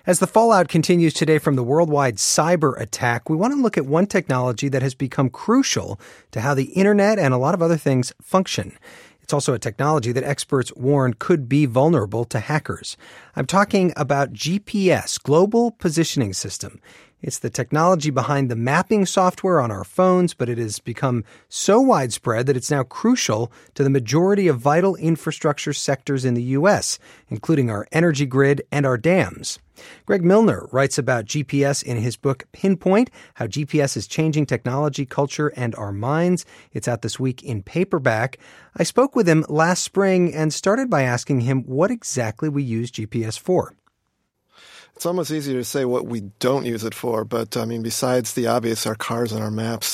As the fallout continues today from the worldwide cyber attack, we want to look at one technology that has become crucial to how the internet and a lot of other things function. It's also a technology that experts warn could be vulnerable to hackers. I'm talking about GPS, Global Positioning System. It's the technology behind the mapping software on our phones, but it has become so widespread that it's now crucial to the majority of vital infrastructure sectors in the U.S., including our energy grid and our dams. Greg Milner writes about GPS in his book Pinpoint, How GPS is Changing Technology, Culture, and Our Minds. It's out this week in paperback. I spoke with him last spring and started by asking him what exactly we use GPS for. It's almost easier to say what we don't use it for, but besides the obvious, our cars and our maps,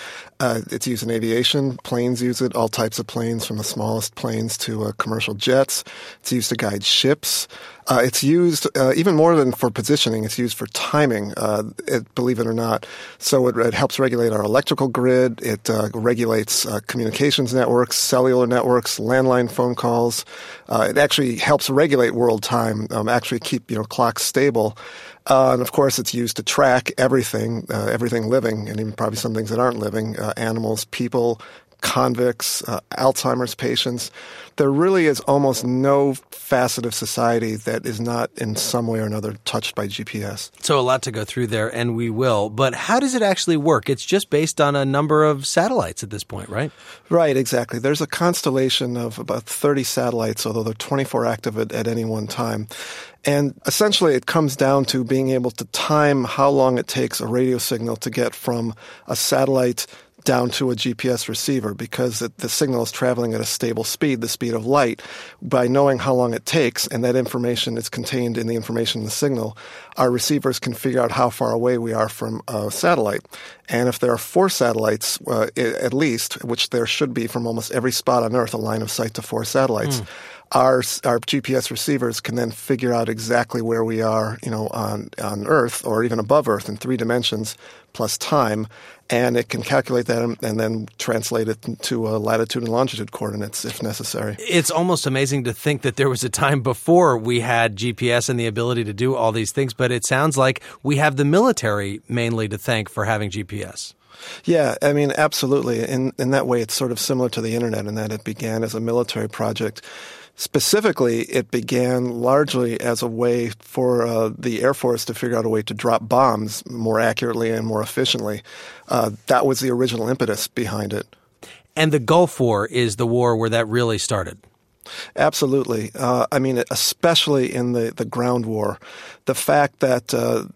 it's used in aviation. Planes use it, all types of planes, from the smallest planes to commercial jets. It's used to guide ships. It's used even more than for positioning. It's used for timing, believe it or not. So it helps regulate our electrical grid. It regulates communications networks, cellular networks, landline phone calls. It actually helps regulate world time, actually keep clocks stable. And of course, it's used to track everything living, and even probably some things that aren't living, animals, people, convicts, Alzheimer's patients. There really is almost no facet of society that is not in some way or another touched by GPS. So a lot to go through there, and we will. But how does it actually work? It's just based on a number of satellites at this point, right? Right, exactly. There's a constellation of about 30 satellites, although they're 24 active at any one time. And essentially it comes down to being able to time how long it takes a radio signal to get from a satellite down to a GPS receiver, because the signal is traveling at a stable speed, the speed of light. By knowing how long it takes, and that information is contained in the information in the signal, our receivers can figure out how far away we are from a satellite. And if there are 4 satellites, at least, which there should be from almost every spot on Earth, a line of sight to 4 satellites, our GPS receivers can then figure out exactly where we are, on Earth or even above Earth in 3 dimensions plus time, and it can calculate that and then translate it to latitude and longitude coordinates if necessary. It's almost amazing to think that there was a time before we had GPS and the ability to do all these things, but it sounds like we have the military mainly to thank for having GPS. Yeah, absolutely. In that way, it's sort of similar to the internet in that it began as a military project. Specifically, it began largely as a way for the Air Force to figure out a way to drop bombs more accurately and more efficiently. That was the original impetus behind it. And the Gulf War is the war where that really started. Absolutely. Especially in the ground war, the fact that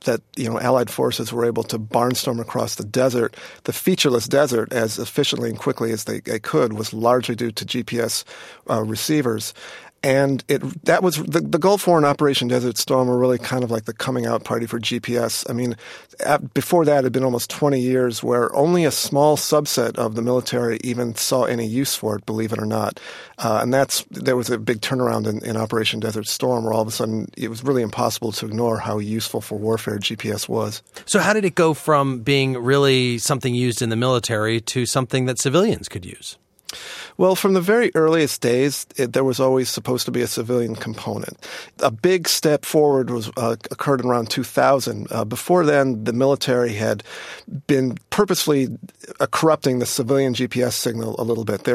Allied forces were able to barnstorm across the desert, the featureless desert, as efficiently and quickly as they could, was largely due to GPS receivers. And that was the Gulf War and Operation Desert Storm were really kind of like the coming out party for GPS. Before that, it had been almost 20 years where only a small subset of the military even saw any use for it, believe it or not. And there was a big turnaround in Operation Desert Storm where all of a sudden it was really impossible to ignore how useful for warfare GPS was. So how did it go from being really something used in the military to something that civilians could use? Well, from the very earliest days, there was always supposed to be a civilian component. A big step forward occurred in around 2000. Before then, the military had been purposefully corrupting the civilian GPS signal a little bit.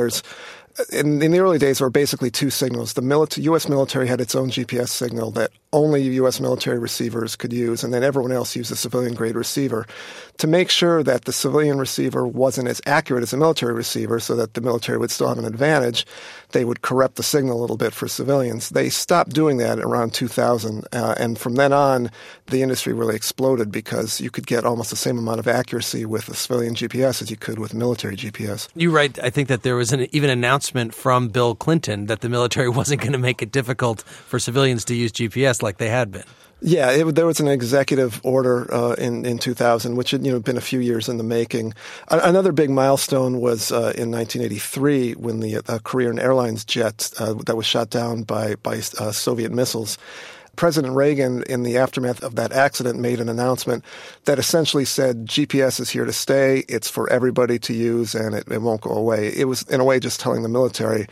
In the early days, there were basically 2 signals. The U.S. military had its own GPS signal that only U.S. military receivers could use, and then everyone else used a civilian-grade receiver. To make sure that the civilian receiver wasn't as accurate as a military receiver so that the military would still have an advantage, they would corrupt the signal a little bit for civilians. They stopped doing that around 2000, and from then on, the industry really exploded because you could get almost the same amount of accuracy with a civilian GPS as you could with military GPS. You write, I think that there was even an announcement from Bill Clinton that the military wasn't going to make it difficult for civilians to use GPS like they had been. Yeah, there was an executive order in 2000, which had been a few years in the making. Another big milestone was in 1983 when the Korean Airlines jet that was shot down by Soviet missiles. President Reagan, in the aftermath of that accident, made an announcement that essentially said GPS is here to stay, it's for everybody to use, and it won't go away. It was, in a way, just telling the military,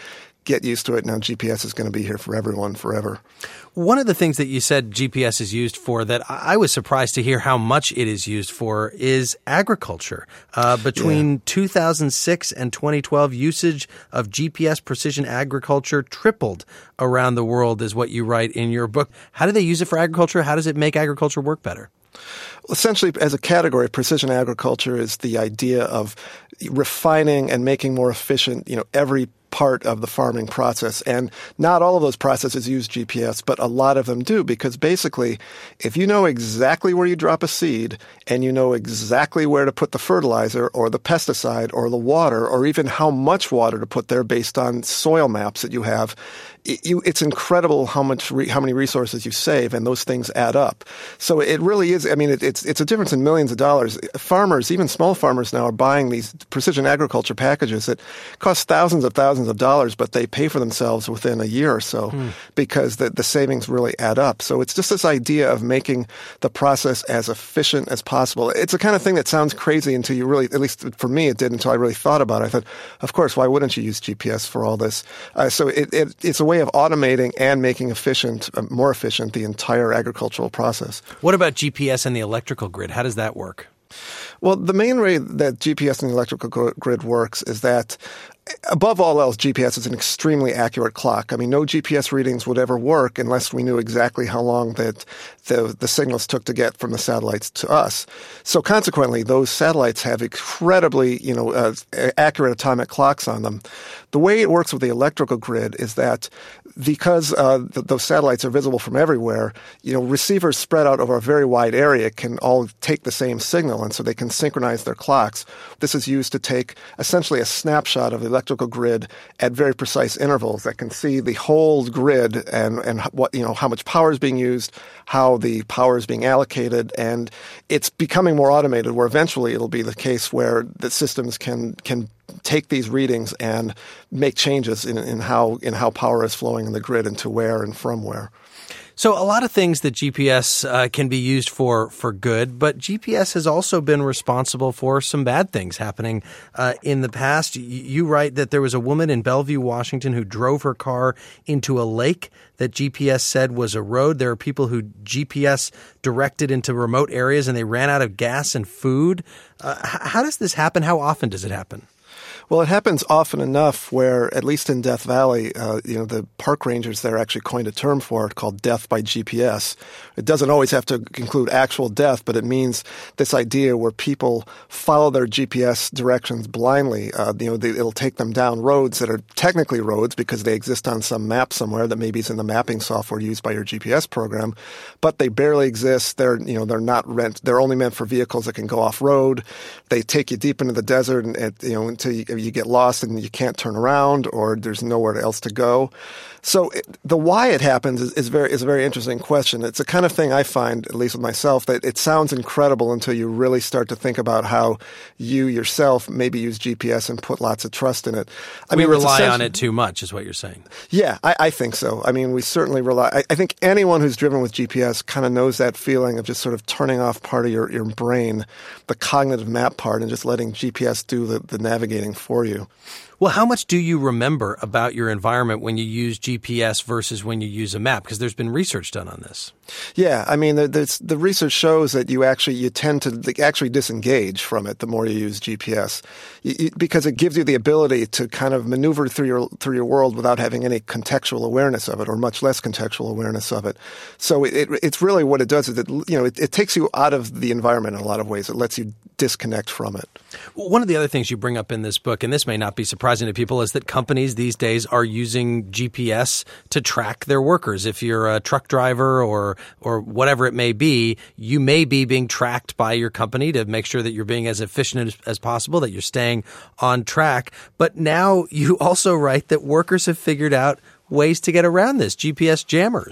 get used to it. Now GPS is going to be here for everyone forever. One of the things that you said GPS is used for that I was surprised to hear how much it is used for is agriculture. Between 2006 and 2012, usage of GPS precision agriculture tripled around the world is what you write in your book. How do they use it for agriculture? How does it make agriculture work better? Essentially, as a category, precision agriculture is the idea of refining and making more efficient, every part of the farming process. And not all of those processes use GPS, but a lot of them do, because basically, if you know exactly where you drop a seed and you know exactly where to put the fertilizer or the pesticide or the water or even how much water to put there based on soil maps that you have, it's incredible how many resources you save, and those things add up. So it really is. I mean, it's a difference in millions of dollars. Farmers, even small farmers now, are buying these precision agriculture packages that cost thousands of dollars, but they pay for themselves within a year or so because the savings really add up. So it's just this idea of making the process as efficient as possible. It's the kind of thing that sounds crazy until you really, at least for me, it did until I really thought about it. I thought, of course, why wouldn't you use GPS for all this? So it's a way of automating and making more efficient the entire agricultural process. What about GPS and the electrical grid? How does that work? Well, the main way that GPS and the electrical grid works is that, above all else, GPS is an extremely accurate clock. I mean, no GPS readings would ever work unless we knew exactly how long that the signals took to get from the satellites to us. So consequently, those satellites have incredibly, accurate atomic clocks on them. The way it works with the electrical grid is that because those satellites are visible from everywhere, receivers spread out over a very wide area can all take the same signal, and so they can synchronize their clocks. This is used to take essentially a snapshot of the electrical grid at very precise intervals that can see the whole grid and what how much power is being used, how the power is being allocated, and it's becoming more automated, where eventually it'll be the case where the systems can take these readings and make changes in how power is flowing in the grid and to where and from where. So a lot of things that GPS can be used for good, but GPS has also been responsible for some bad things happening in the past. You write that there was a woman in Bellevue, Washington, who drove her car into a lake that GPS said was a road. There are people who GPS directed into remote areas and they ran out of gas and food. How does this happen? How often does it happen? Well, it happens often enough where, at least in Death Valley, the park rangers there actually coined a term for it called death by GPS. It doesn't always have to include actual death, but it means this idea where people follow their GPS directions blindly. It'll take them down roads that are technically roads because they exist on some map somewhere that maybe is in the mapping software used by your GPS program, but they barely exist. They're They're only meant for vehicles that can go off road. They take you deep into the desert and until you get lost and you can't turn around, or there's nowhere else to go. So the why it happens is a very interesting question. It's the kind of thing I find, at least with myself, that it sounds incredible until you really start to think about how you yourself maybe use GPS and put lots of trust in it. We rely on it too much, is what you're saying. Yeah, I think so. I mean, we certainly rely. I think anyone who's driven with GPS kind of knows that feeling of just sort of turning off part of your brain, the cognitive map part, and just letting GPS do the navigating for you. Well, how much do you remember about your environment when you use GPS versus when you use a map? Because there's been research done on this. Yeah, I mean, the research shows that you tend to actually disengage from it the more you use GPS, because it gives you the ability to kind of maneuver through your world without having any contextual awareness of it, or much less contextual awareness of it. So it's really what it does is it takes you out of the environment in a lot of ways. It lets you disconnect from it. One of the other things you bring up in this book, and this may not be surprising to people, is that companies these days are using GPS to track their workers. If you're a truck driver or whatever it may be, you may be being tracked by your company to make sure that you're being as efficient as possible, that you're staying on track. But now you also write that workers have figured out ways to get around this, GPS jammers.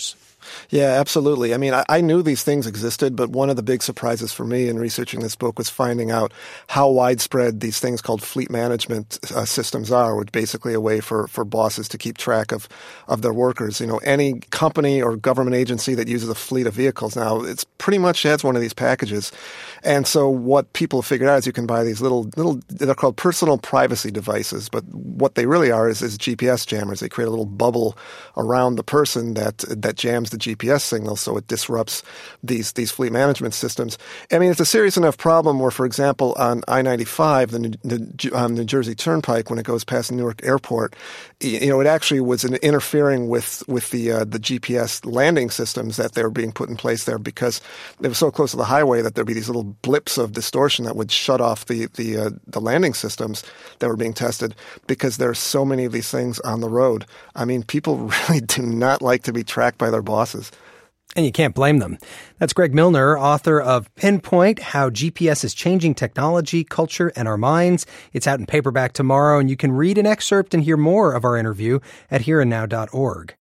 Yeah, absolutely. I mean, I knew these things existed, but one of the big surprises for me in researching this book was finding out how widespread these things called fleet management systems are, which basically a way for bosses to keep track of their workers. You know, any company or government agency that uses a fleet of vehicles now, it's pretty much has one of these packages. And so what people figured out is you can buy these little, they're called personal privacy devices, but what they really are is GPS jammers. They create a little bubble around the person that jams the GPS signal, so it disrupts these fleet management systems. I mean, it's a serious enough problem where, for example, on I-95, the New Jersey Turnpike, when it goes past Newark Airport, you know, it actually was interfering with the GPS landing systems that they were being put in place there because it was so close to the highway that there'd be these little blips of distortion that would shut off the landing systems that were being tested because there are so many of these things on the road. I mean, people really do not like to be tracked by their bosses. And you can't blame them. That's Greg Milner, author of Pinpoint, How GPS is Changing Technology, Culture, and Our Minds. It's out in paperback tomorrow, and you can read an excerpt and hear more of our interview at hereandnow.org.